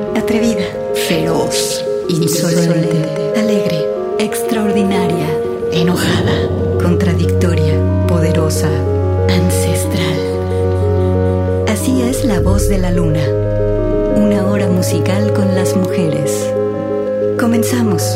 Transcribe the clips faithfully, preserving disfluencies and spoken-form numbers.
Atrevida, feroz, insolente, alegre, extraordinaria, enojada, contradictoria, poderosa, ancestral. Así es La Voz de la Luna, una hora musical con las mujeres. Comenzamos.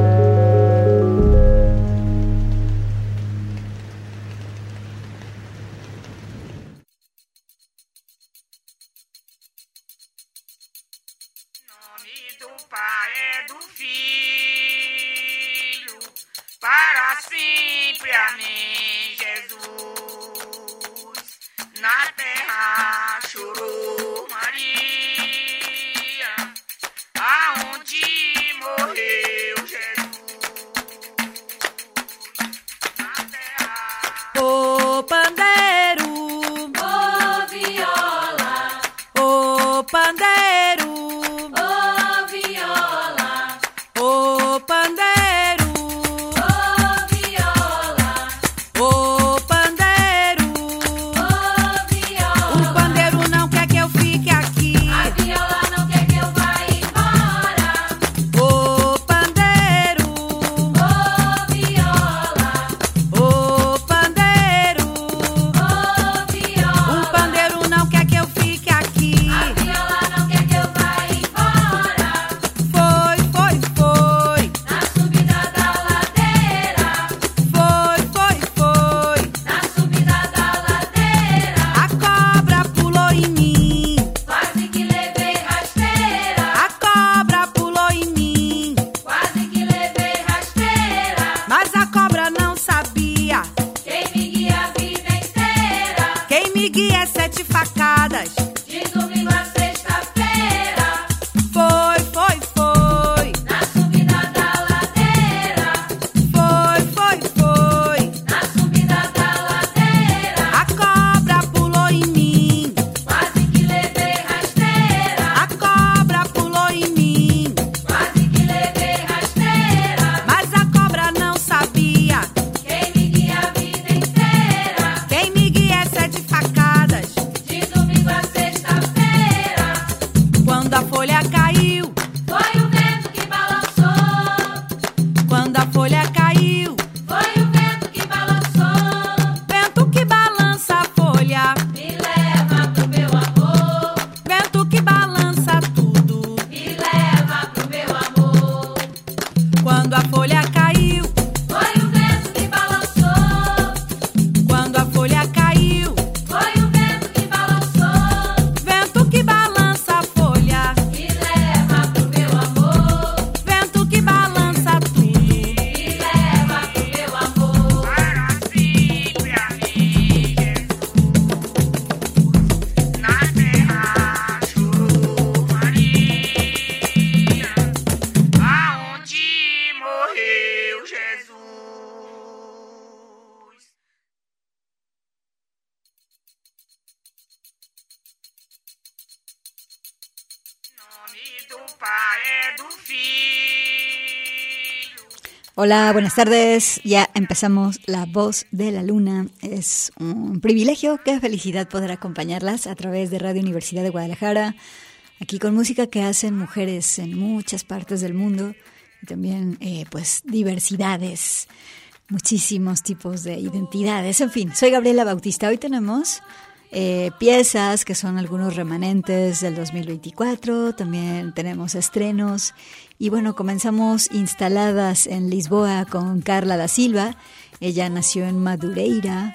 Hola, buenas tardes. Ya empezamos La Voz de la Luna. Es un privilegio, qué felicidad poder acompañarlas a través de Radio Universidad de Guadalajara, aquí con música que hacen mujeres en muchas partes del mundo y también eh, pues diversidades, muchísimos tipos de identidades. En fin, soy Gabriela Bautista. Hoy tenemos eh, piezas que son algunos remanentes del dos mil veinticuatro, también tenemos estrenos. Y bueno, comenzamos instaladas en Lisboa con Carla da Silva. Ella nació en Madureira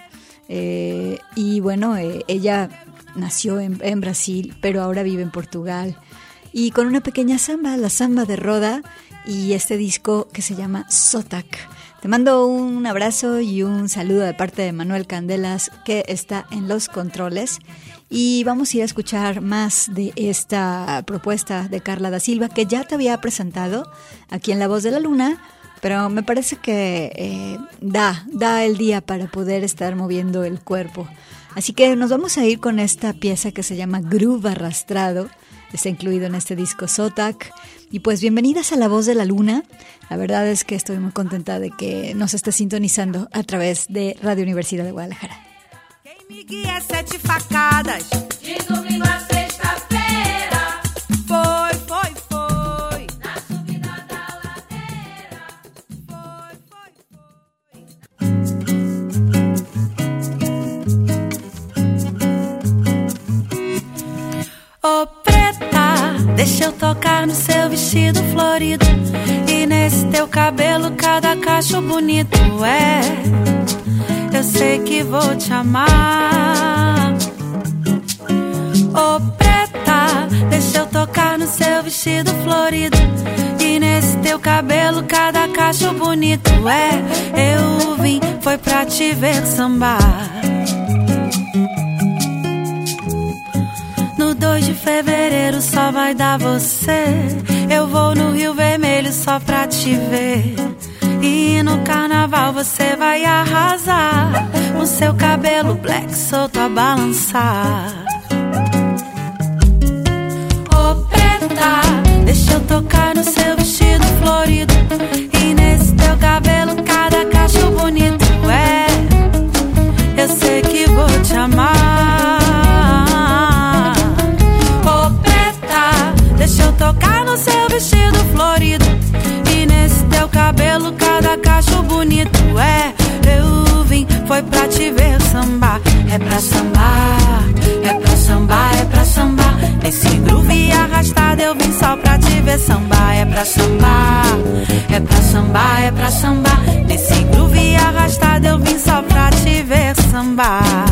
eh, y bueno, eh, ella nació en, en Brasil, pero ahora vive en Portugal. Y con una pequeña samba, la samba de Roda, y este disco que se llama Sotac. Te mando un abrazo y un saludo de parte de Manuel Candelas, que está en los controles. Y vamos a ir a escuchar más de esta propuesta de Carla da Silva, que ya te había presentado aquí en La Voz de la Luna, pero me parece que eh, da, da el día para poder estar moviendo el cuerpo. Así que nos vamos a ir con esta pieza que se llama Groove Arrastrado, está incluido en este disco Sotac. Y pues bienvenidas a La Voz de la Luna. La verdad es que estoy muy contenta de que nos esté sintonizando a través de Radio Universidad de Guadalajara. Me guia sete facadas de domingo a sexta-feira. Foi, foi, deixa eu tocar no seu vestido florido e nesse teu cabelo cada cacho bonito. É, eu sei que vou te amar. Ô preta, deixa eu tocar no seu vestido florido e nesse teu cabelo cada cacho bonito. É, eu vim, foi pra te ver sambar. No dois de fevereiro só vai dar você. Eu vou no Rio Vermelho só pra te ver. E no carnaval você vai arrasar, com seu cabelo black solto a balançar. Ô preta, deixa eu tocar no seu vestido florido e nesse teu cabelo cada cacho bonito. É, eu sei que vou te amar. Deixa eu tocar no seu vestido florido e nesse teu cabelo cada cacho bonito. É, eu vim, foi pra te ver sambar. É pra sambar, é pra sambar, é pra sambar. Nesse groove arrastado eu vim só pra te ver sambar. É pra sambar, é pra sambar, é pra sambar. Nesse groove arrastado eu vim só pra te ver sambar.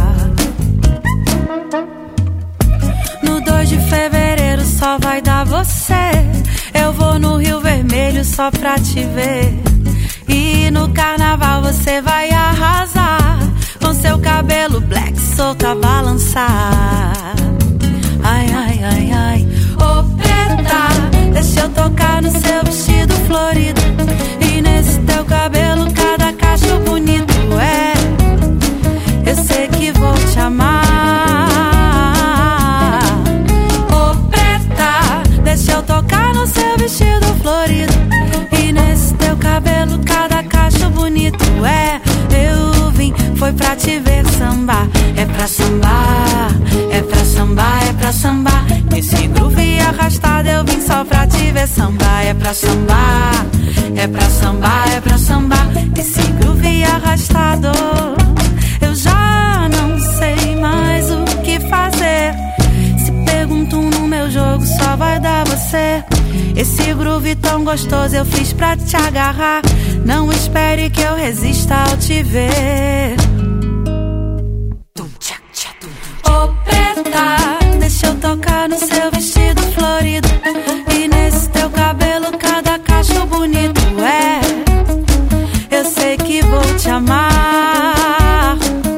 No dois de fevereiro só vai dar você. Eu vou no Rio Vermelho só pra te ver. E no carnaval você vai arrasar, com seu cabelo black solto a balançar. Ai, ai, ai, ai. Ô preta, deixa eu tocar no seu vestido florido e nesse teu cabelo cada cacho bonito. É, eu sei que vou te amar. Deixa eu tocar no seu vestido florido e nesse teu cabelo cada cacho bonito. É, eu vim, foi pra te ver sambar. É pra sambar, é pra sambar, é pra sambar. Nesse groove arrastado eu vim só pra te ver sambar. É pra sambar, é pra sambar, é pra sambar. Nesse groove arrastado eu já não sei mais o que fazer. Pergunto no meu jogo, só vai dar você. Esse groove tão gostoso eu fiz pra te agarrar. Não espere que eu resista ao te ver. Ô preta, deixa eu tocar no seu vestido florido e nesse teu cabelo cada cacho bonito. É, eu sei que vou te amar.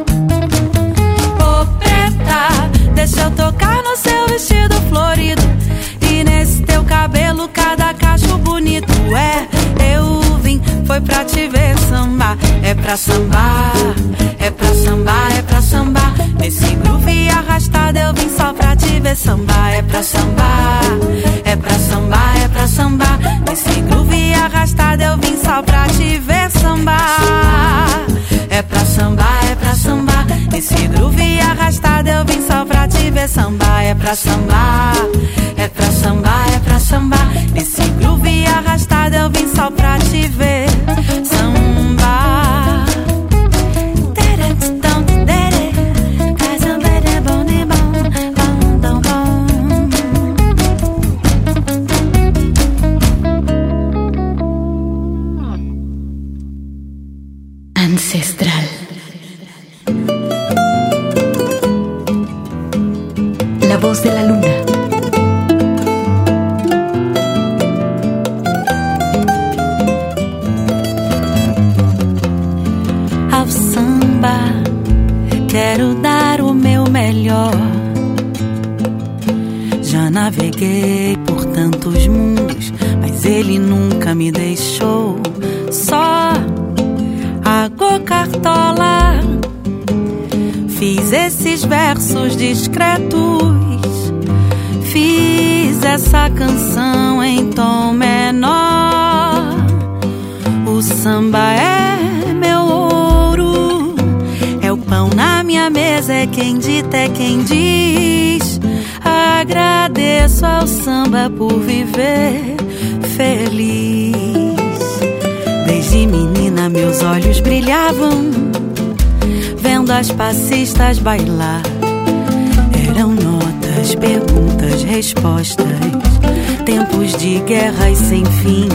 Ô preta, deixa eu tocar no seu vestido florido e nesse teu cabelo cada cacho bonito. É, eu vim, foi pra te ver sambar. É pra sambar, é pra sambar, é pra sambar. Nesse groove arrastado eu vim só pra te ver sambar. É pra sambar, é pra sambar, é pra sambar. Nesse groove arrastado eu vim só pra te ver sambar. É pra sambar, é pra sambar. Nesse groove arrastado eu vim só pra te ver sambar. É pra sambar, é pra sambar, é pra sambar. Nesse groove arrastado eu vim só pra te ver sambar. Ancestral. La voz de la luna. Ao samba quero dar o meu melhor. Já naveguei por tantos mundos, mas ele nunca me deixou só. Água cartola, fiz esses versos discretos, fiz essa canção em tom menor. O samba é meu ouro, é o pão na minha mesa, é quem dita, é quem diz. Agradeço ao samba por viver feliz. Desde menina meus olhos brilhavam, vendo as passistas bailar. Eram notas, perguntas, respostas. tempos de guerras sem fim.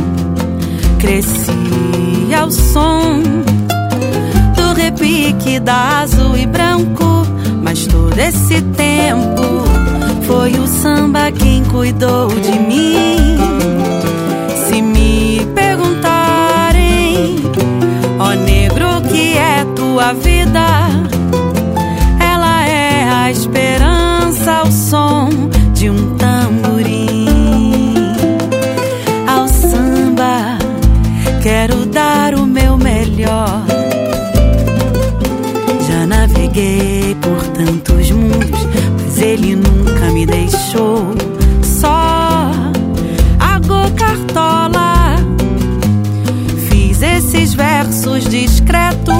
Cresci ao som do repique da azul e branco, mas todo esse tempo foi o samba quem cuidou de mim. Se me perguntarem, ó negro, que é tua vida? Ela é a esperança, o som de um tamborim. Ao samba quero dar o meu melhor. Já naveguei por tantos mundos, mas ele nunca me deixou só. Água cartola, fiz esses versos discretos,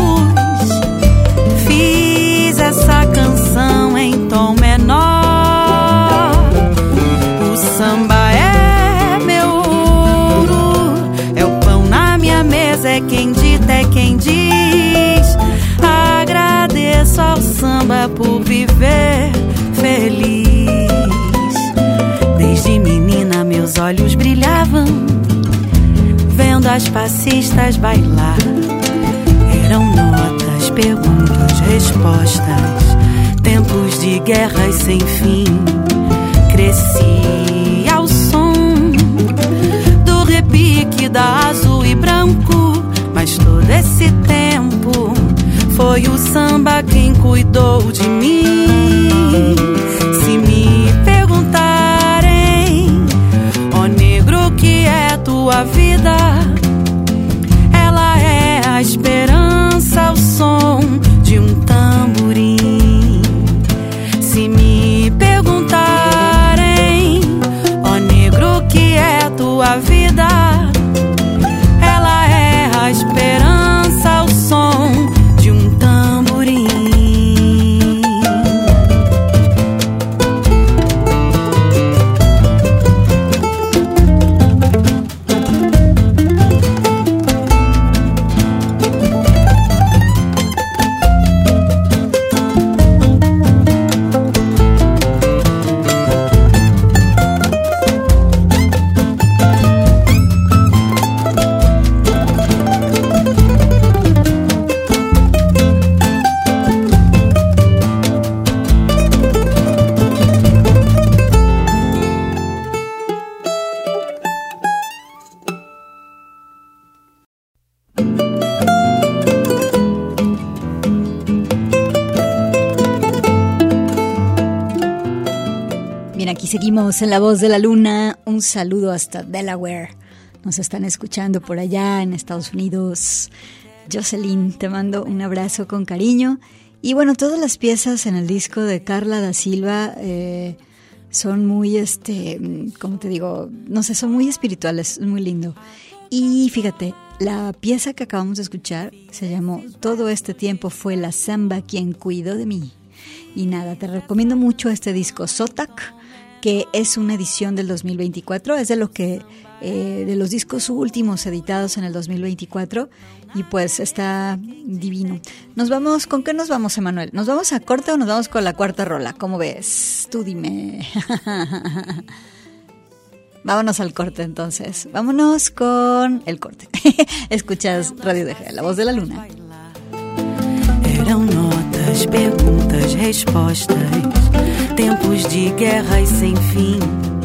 fiz essa canção em tom menor. O samba é meu ouro, é o pão na minha mesa, é quem dita, é quem diz. Agradeço ao samba por viver feliz. Desde menina meus olhos brilhavam vendo as passistas bailar. Eram notas, perguntas, respostas, tempos de guerras sem fim. Cresci ao som do repique da azul e branco, mas todo esse tempo foi o samba quem cuidou de mim. Se me perguntarem, ó negro, que é tua vida? Ela é a esperança, o som de um tamborim. Se me perguntarem, ó negro, que é tua vida? Ela é a esperança, o som de um tamborim. Seguimos en La Voz de la Luna. Un saludo hasta Delaware. Nos están escuchando por allá en Estados Unidos. Jocelyn, te mando un abrazo con cariño. Y bueno, todas las piezas en el disco de Carla da Silva eh, son muy, este, ¿cómo te digo? No sé, son muy espirituales, es muy lindo. Y fíjate, la pieza que acabamos de escuchar se llamó Todo este tiempo fue la samba quien cuidó de mí. Y nada, te recomiendo mucho este disco Sotac, que es una edición del dos mil veinticuatro, es de lo que eh, de los discos últimos editados en el dos mil veinticuatro, y pues está divino. Nos vamos, ¿con qué nos vamos, Emanuel? ¿Nos vamos a corte o nos vamos con la cuarta rola? ¿Cómo ves? Tú dime. Vámonos al corte entonces. Vámonos con el corte. Escuchas Radio D G, La Voz de la Luna. Eram notas, perguntas, respostas, tempos de guerras sem fim.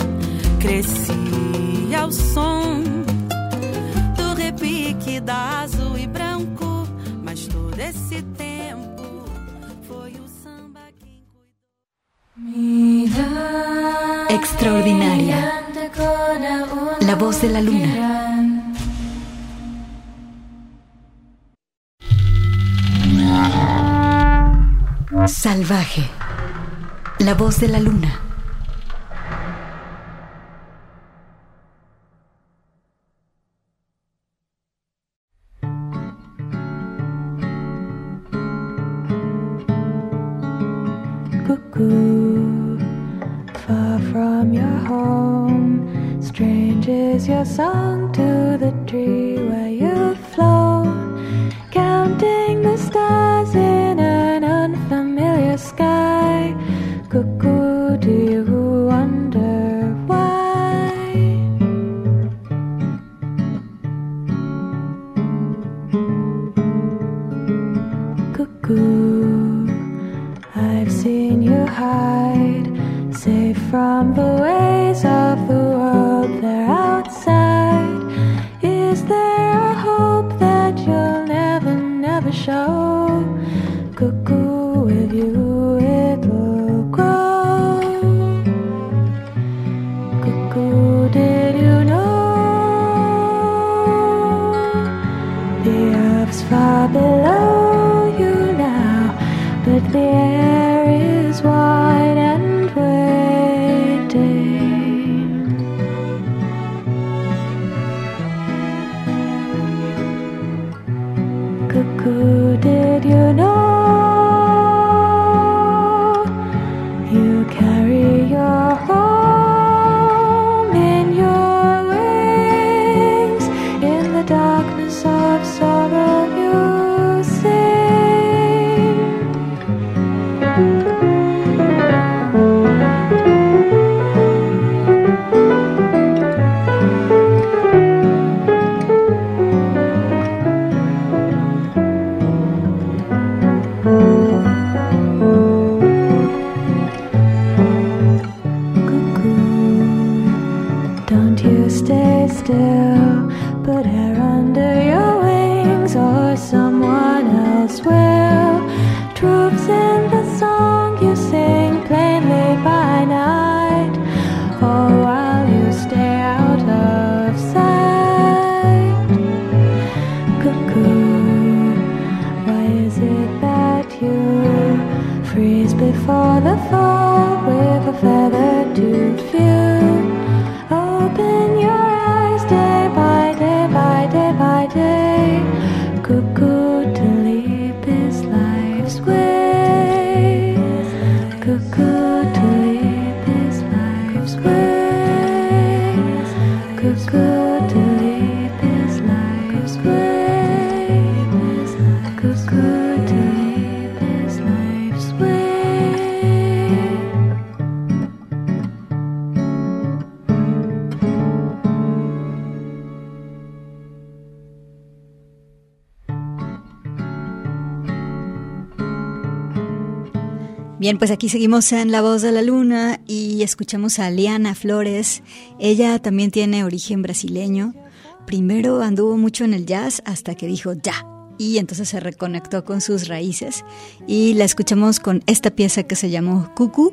Cresci ao som do repique da azul e branco, mas todo esse tempo foi o samba quem cuidou. Extraordinaria. La Voz de la Luna. Salvaje. La Voz de la Luna. Cuckoo, far from your home, strange is your song to the tree where you've flown, counting the stars in an unfamiliar sky. Cuckoo, do you wonder why? still. Put hair under your wings, or someone else will. Troops in the song you sing plainly by night, or while you stay out of sight. Cuckoo, why is it that you freeze before the fall with a feather-toothed view? Open your eyes day by day by day by day. Cuckoo, to leap is life's way. Cuckoo, to leap is life's way. Cuckoo, to leap is life's way. Cuckoo, to leap is life's way. Bien, pues aquí seguimos en La Voz de la Luna y escuchamos a Liana Flores. Ella también tiene origen brasileño. Primero anduvo mucho en el jazz hasta que dijo ya, y entonces se reconectó con sus raíces. Y la escuchamos con esta pieza que se llamó Cuckoo.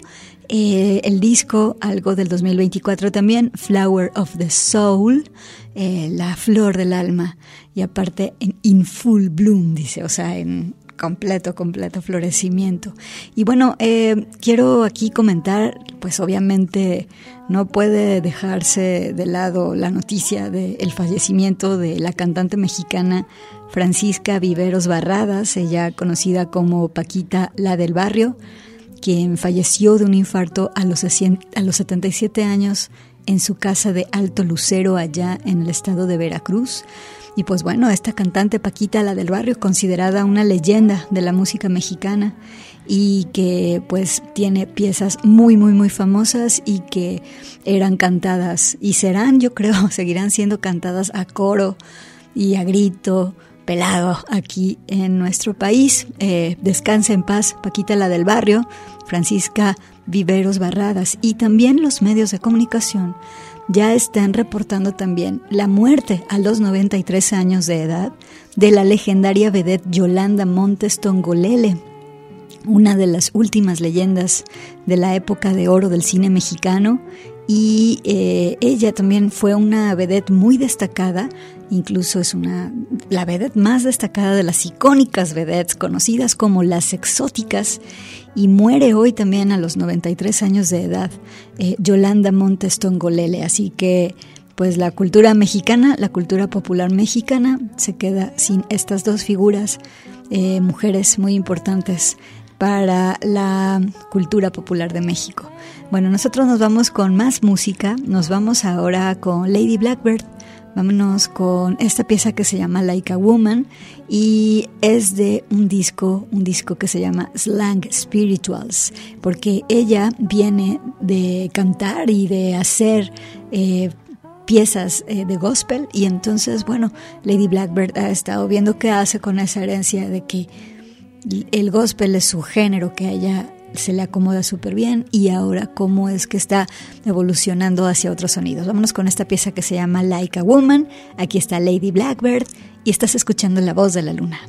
Eh, el disco, algo del dos mil veinticuatro también, Flower of the Soul, eh, la flor del alma. Y aparte en In Full Bloom, dice, o sea, en completo, completo florecimiento. Y bueno, eh, quiero aquí comentar, pues obviamente no puede dejarse de lado la noticia del fallecimiento de la cantante mexicana Francisca Viveros Barradas, ella conocida como Paquita la del Barrio, quien falleció de un infarto a los, a los setenta y siete años en su casa de Alto Lucero, allá en el estado de Veracruz. Y pues bueno, esta cantante Paquita la del Barrio, considerada una leyenda de la música mexicana y que pues tiene piezas muy muy muy famosas y que eran cantadas y serán, yo creo, seguirán siendo cantadas a coro y a grito pelado aquí en nuestro país. Eh, descansa en paz Paquita la del Barrio, Francisca Viveros Barradas. Y también los medios de comunicación ya están reportando también la muerte a los noventa y tres años de edad de la legendaria vedette Yolanda Montes Tongolele, una de las últimas leyendas de la época de oro del cine mexicano. Y eh, ella también fue una vedette muy destacada, incluso es una la vedette más destacada de las icónicas vedettes conocidas como las exóticas, y muere hoy también a los noventa y tres años de edad, eh, Yolanda Montes Tongolele. Así que pues la cultura mexicana, la cultura popular mexicana se queda sin estas dos figuras, eh, mujeres muy importantes para la cultura popular de México. Bueno, nosotros nos vamos con más música, nos vamos ahora con Lady Blackbird. Vámonos con esta pieza que se llama Like a Woman y es de un disco, un disco que se llama Slang Spirituals, porque ella viene de cantar y de hacer eh, piezas eh, de gospel, y entonces, bueno, Lady Blackbird ha estado viendo qué hace con esa herencia de que el gospel es su género, que a ella se le acomoda súper bien, y ahora cómo es que está evolucionando hacia otros sonidos. Vámonos con esta pieza que se llama Like a Woman. Aquí está Lady Blackbird y estás escuchando La Voz de la Luna.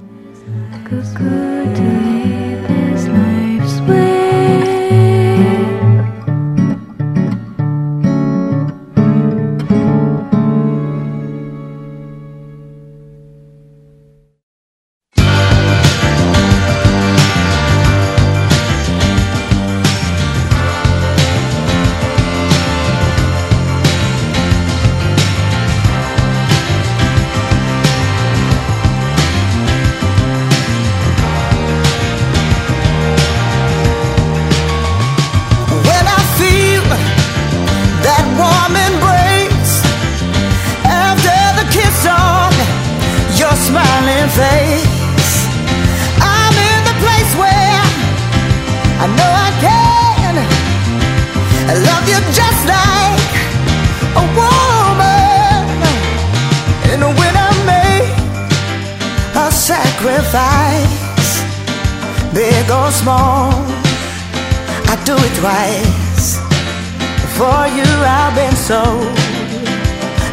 Big or small, I do it twice. For you I've been so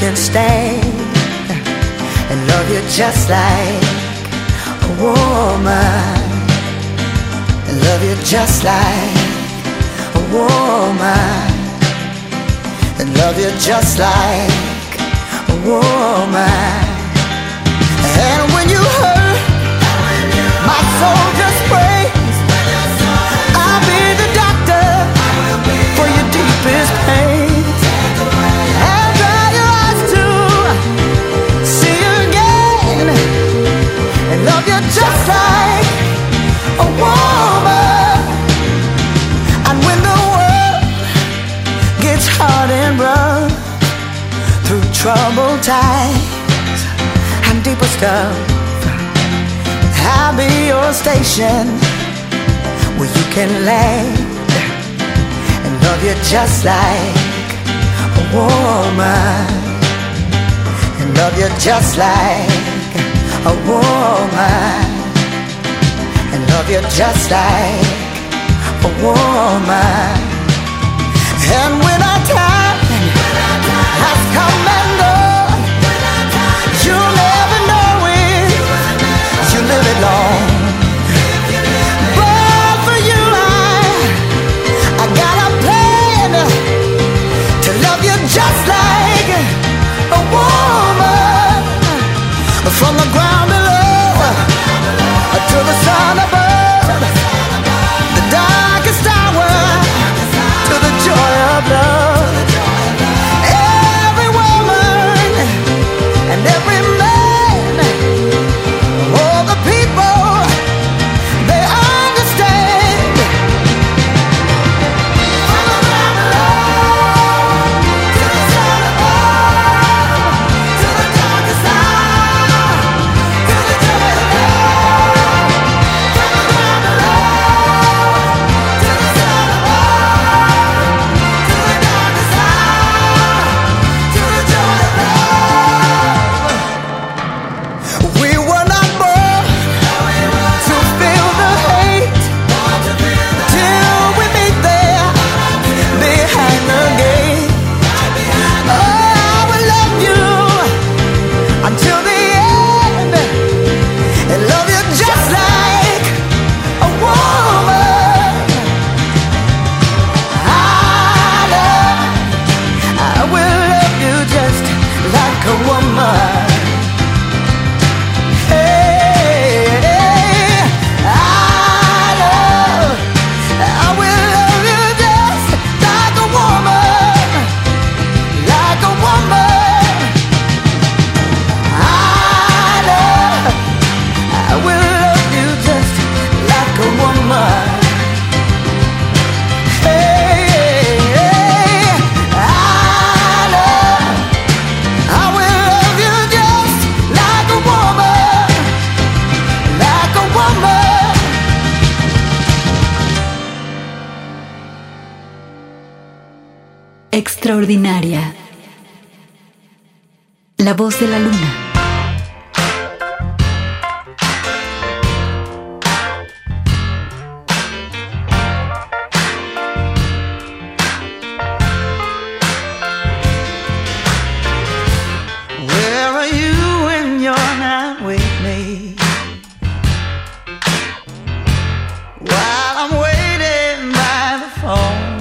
can stay and love you just like a woman, and love you just like a woman, and love you just like a woman. And when you hurt, my soul just breaks. I'll be the doctor for your deepest pain. And dry your eyes to see you again, and love you just like a woman. And when the world gets hard and rough through troubled times and deeper stuff, I'll be your station where you can land and love you just like a woman, and love you just like a woman, and love you just like a woman. And when our time has come and gone, you'll never know it, you live it long. But for you I, I got a plan to love you just like a woman. From the ground below to the sun above, the darkest hour to the joy of love. Every woman and every man, all the people, they understand. From the ground below to the sun above, to the darkest hour, to the joy of love. From the ground below to the sun above, to the darkest hour, to the joy of love. We were not born to feel the hate till we meet there behind the gate. Oh, I will love you until the end, and love you just like a woman. I love, I will love you just like a woman. Hey, I love, I will love you just like a woman, like a woman. I love, I will love you just like a woman. Hey, I love, I will love you just like a woman, like a woman. Extraordinaria. La voz de la luna. Where are you when you're not with me? While I'm waiting by the phone,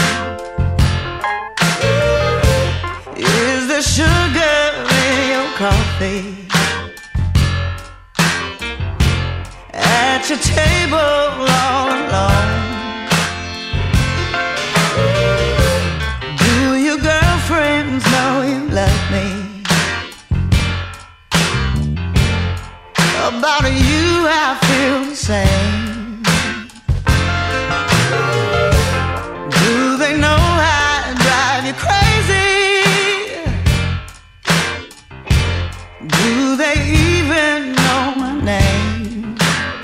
is there sugar in your coffee? At your table all alone, do your girlfriends know you love me? About you I feel the same. Do they know I drive you crazy? Do they even know my name?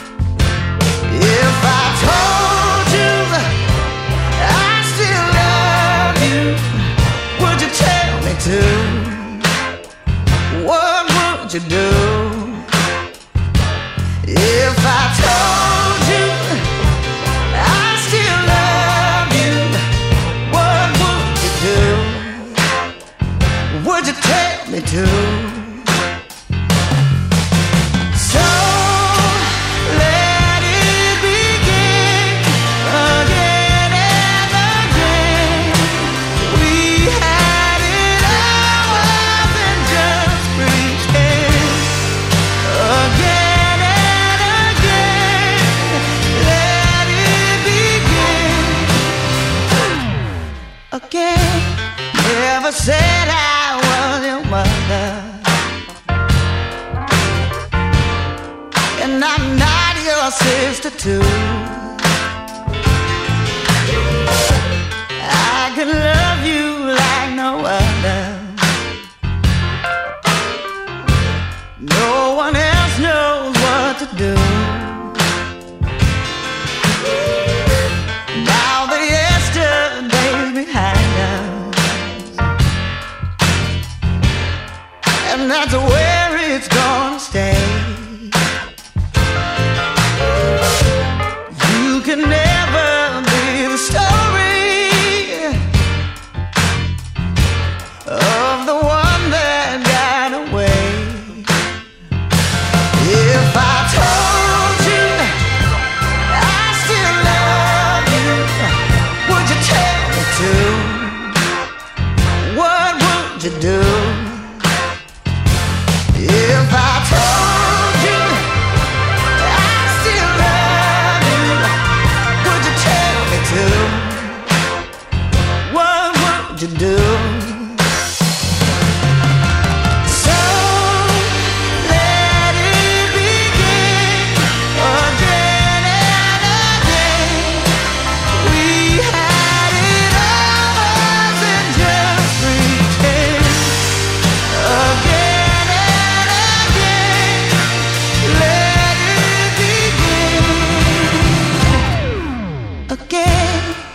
If I told you I still love you, would you tell me to? What would you do? If I told you I still love you, what would you do? Would you tell me to. So let it begin again and again. We had it ours and just pretend again and again. Let it begin again. Never said I was your mother, and I'm not your sister too. I could love you like no other. No one else knows what to do. Now the yesterday's behind us, and that's where it's gonna stay. You can never be the story of the one that got away. If I told you I still love you, would you tell me to? What would you do? If I told you I still love you, would you tell me to? What would you do? So let it begin again and again. We had it ours and just pretend again and again. Let it begin again.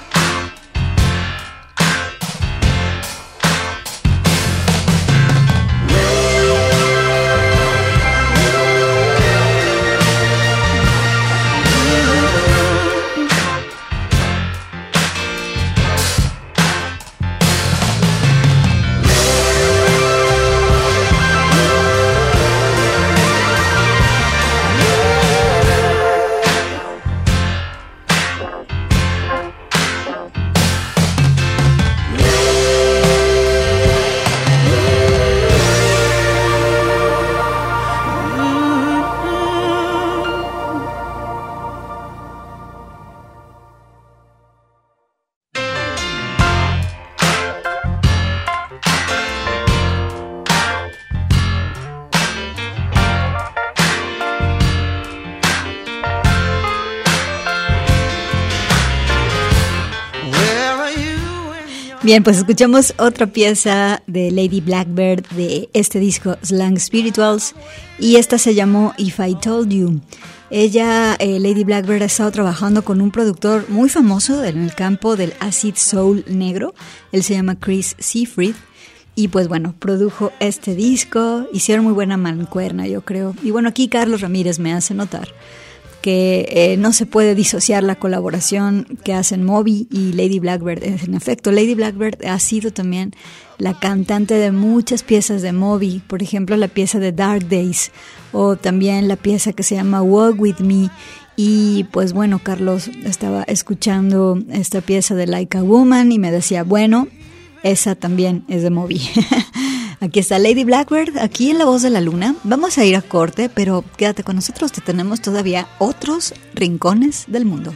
Bien, pues escuchamos otra pieza de Lady Blackbird de este disco Slang Spirituals, y esta se llamó If I Told You. Ella, eh, Lady Blackbird, ha estado trabajando con un productor muy famoso en el campo del acid soul negro. Él se llama Chris Seafried, y pues bueno, produjo este disco. Hicieron muy buena mancuerna, yo creo. Y bueno, aquí Carlos Ramírez me hace notar que eh, no se puede disociar la colaboración que hacen Moby y Lady Blackbird. En efecto, Lady Blackbird ha sido también la cantante de muchas piezas de Moby, por ejemplo la pieza de Dark Days, o también la pieza que se llama Walk With Me. Y pues bueno, Carlos estaba escuchando esta pieza de Like a Woman y me decía, bueno, esa también es de Moby. Aquí está Lady Blackbird, aquí en La Voz de la Luna. Vamos a ir a corte, pero quédate con nosotros, te tenemos todavía otros rincones del mundo.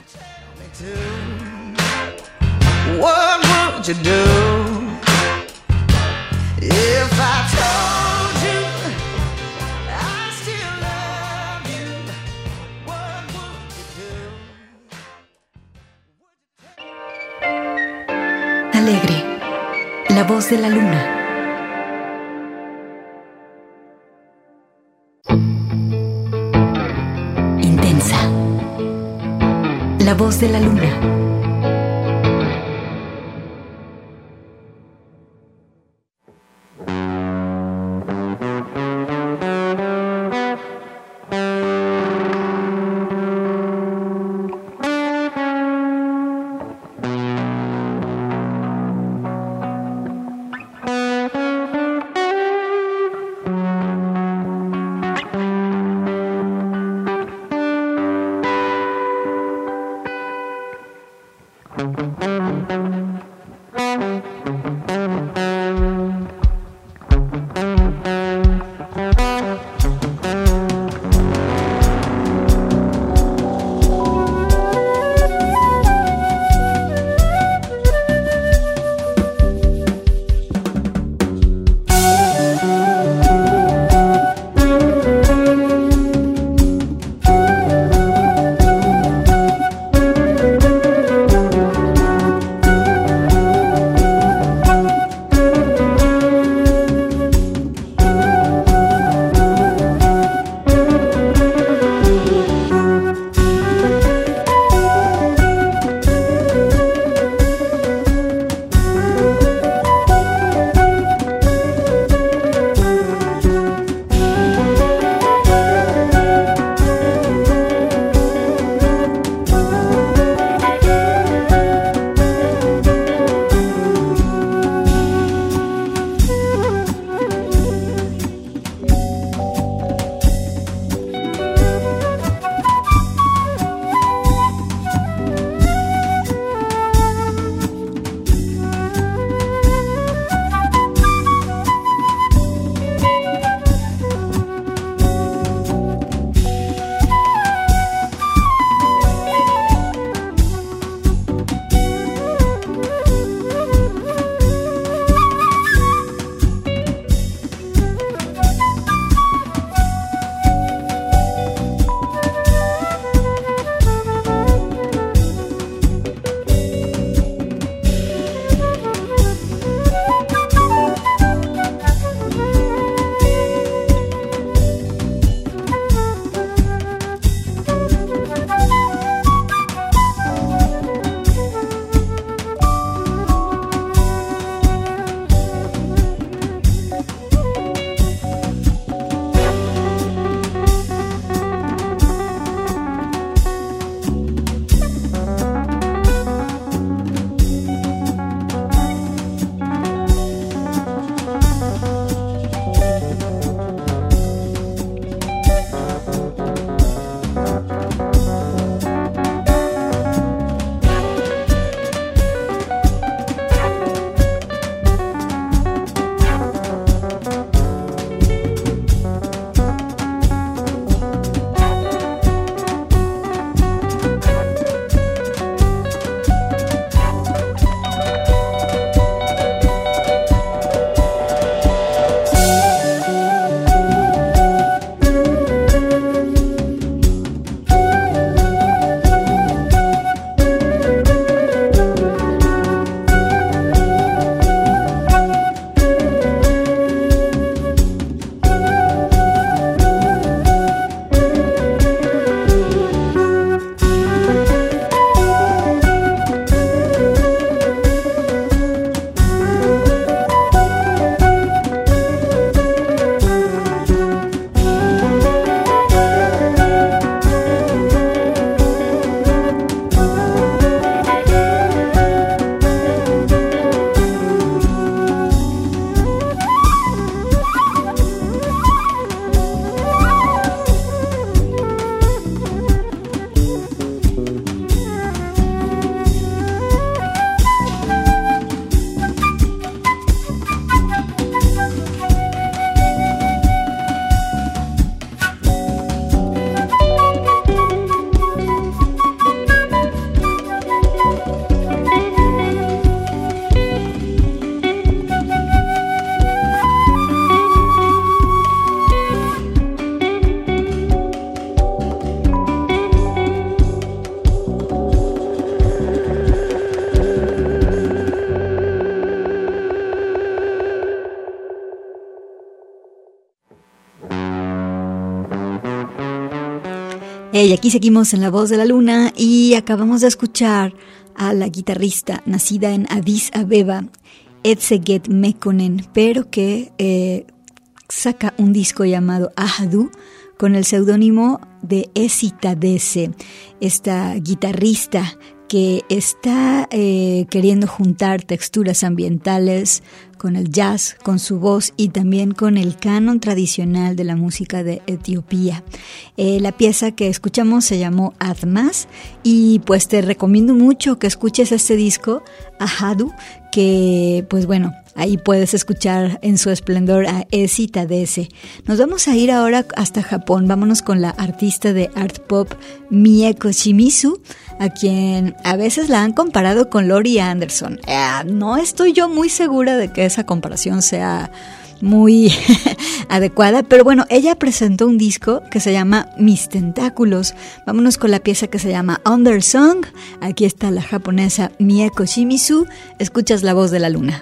What would you do if I told you I still love you? What would you do? Alegre, La Voz de la Luna. La Voz de la Luna. Hey, aquí seguimos en La Voz de la Luna y acabamos de escuchar a la guitarrista nacida en Addis Abeba, Etzeget Mekonnen, pero que eh, saca un disco llamado Ahadu con el seudónimo de Esi Tadesse, esta guitarrista que está eh, queriendo juntar texturas ambientales con el jazz, con su voz y también con el canon tradicional de la música de Etiopía. Eh, la pieza que escuchamos se llamó Admas y pues te recomiendo mucho que escuches este disco, Ahadu, que pues bueno, ahí puedes escuchar en su esplendor a Esi Tadesse. Nos vamos a ir ahora hasta Japón. Vámonos con la artista de art pop Mieko Shimizu, a quien a veces la han comparado con Laurie Anderson. Eh, no estoy yo muy segura de que esa comparación sea muy adecuada, pero bueno, ella presentó un disco que se llama Mis Tentáculos. Vámonos con la pieza que se llama Undersong. Aquí está la japonesa Mieko Shimizu. Escuchas La Voz de la Luna.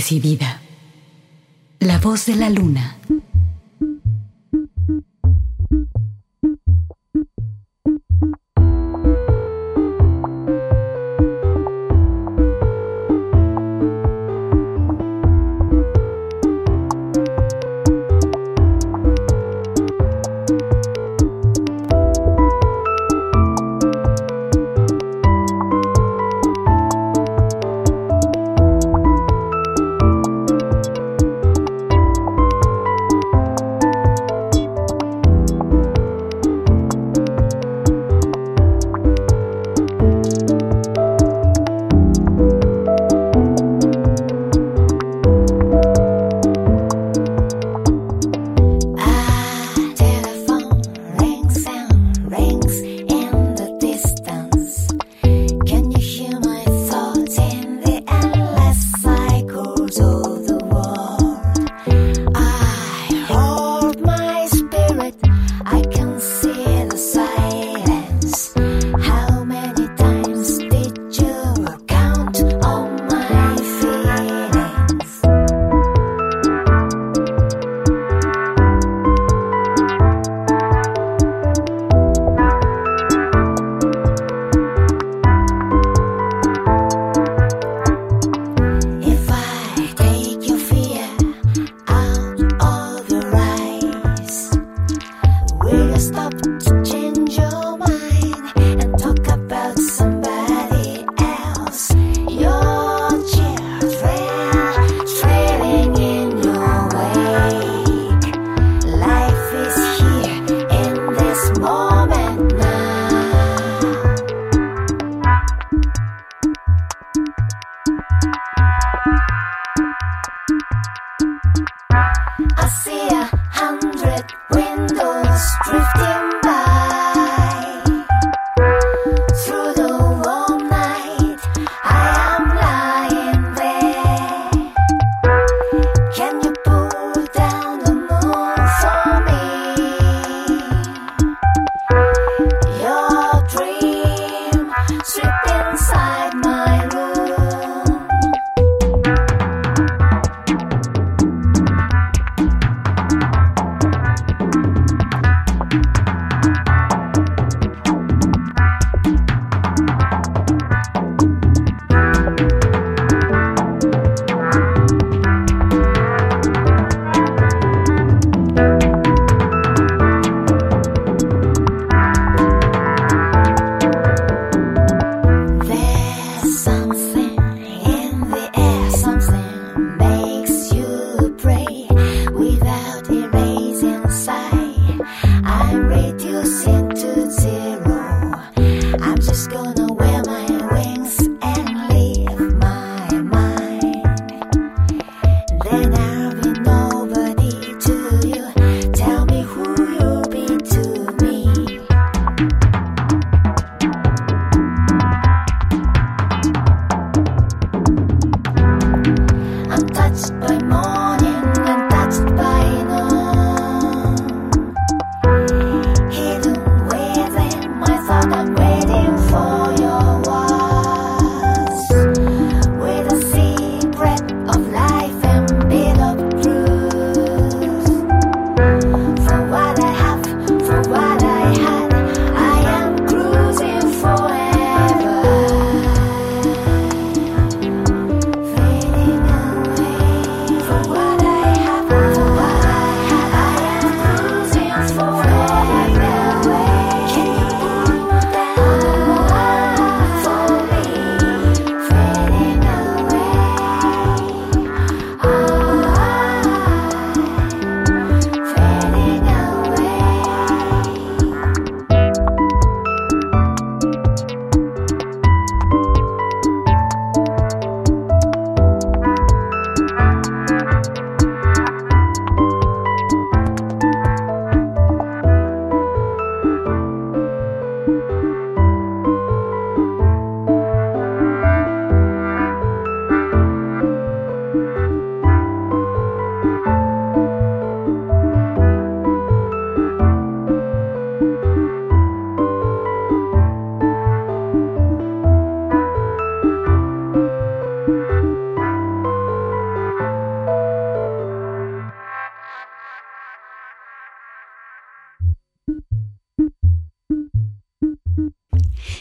decidida. La voz de la luna.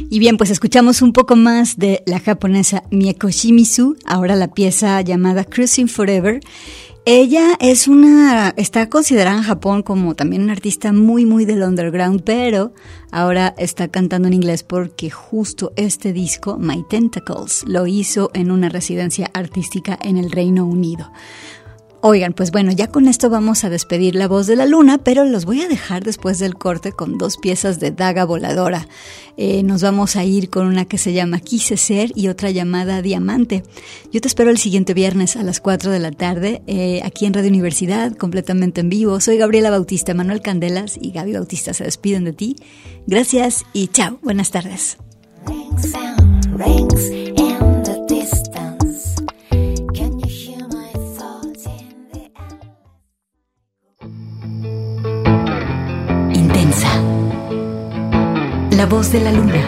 Y bien, pues escuchamos un poco más de la japonesa Mieko Shimizu, ahora la pieza llamada Cruising Forever. Ella es una, está considerada en Japón como también una artista muy muy del underground, pero ahora está cantando en inglés porque justo este disco, My Tentacles, lo hizo en una residencia artística en el Reino Unido. Oigan, pues bueno, ya con esto vamos a despedir La Voz de la Luna, pero los voy a dejar después del corte con dos piezas de Daga Voladora. Eh, nos vamos a ir con una que se llama Quise Ser y otra llamada Diamante. Yo te espero el siguiente viernes a las cuatro de la tarde, eh, aquí en Radio Universidad, completamente en vivo. Soy Gabriela Bautista, Manuel Candelas y Gaby Bautista se despiden de ti. Gracias y chao, buenas tardes. Rings and rings in the distance. Can you hear my thoughts in the air? Intensa. La Voz de la Luna.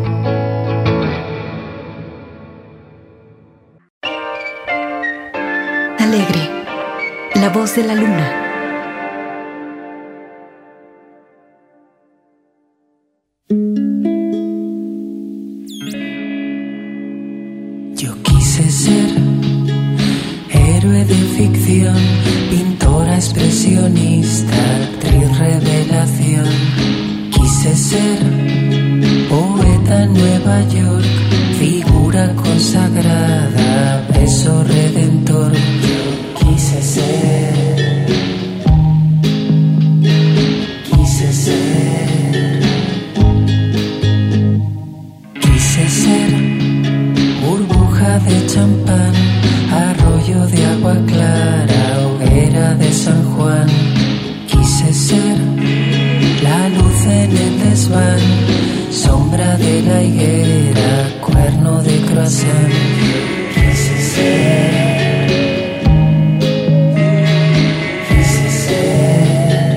Alegre. La Voz de la Luna. Yo quise ser héroe de ficción, pintora expresionista, actriz revelación. Quise ser poeta en Nueva York, figura consagrada, beso redentor. Yo quise ser, quise ser, quise ser burbuja de champán, arroyo de agua clara, hoguera de San Juan. Quise ser la luz en el desván, sombra de la higuera, cuerno de croissant. Quise ser, quise ser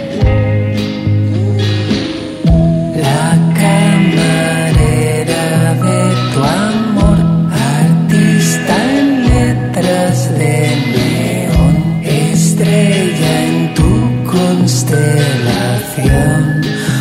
la camarera de tu amor, artista en letras de neón, estrella en tu constelación.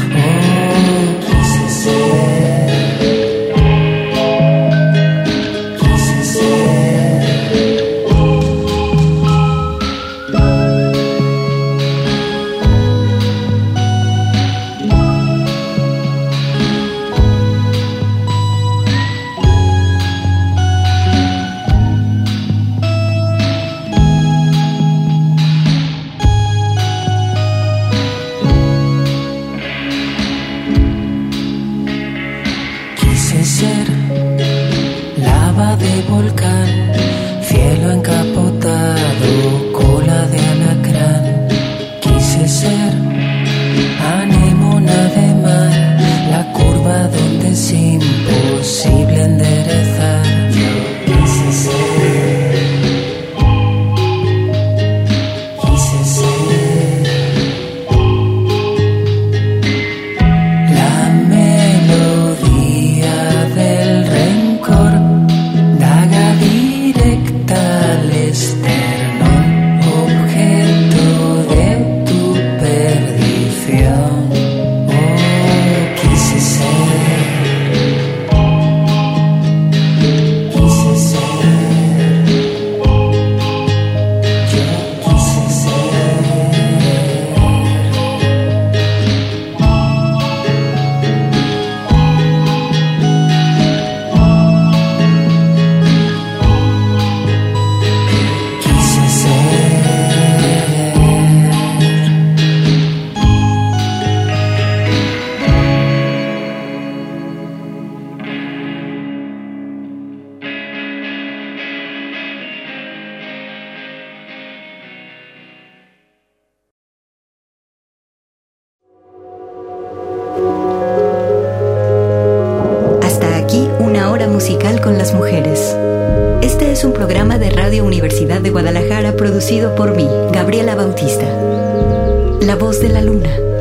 Musical con las mujeres. Este es un programa de Radio Universidad de Guadalajara producido por mí, Gabriela Bautista. La Voz de la Luna.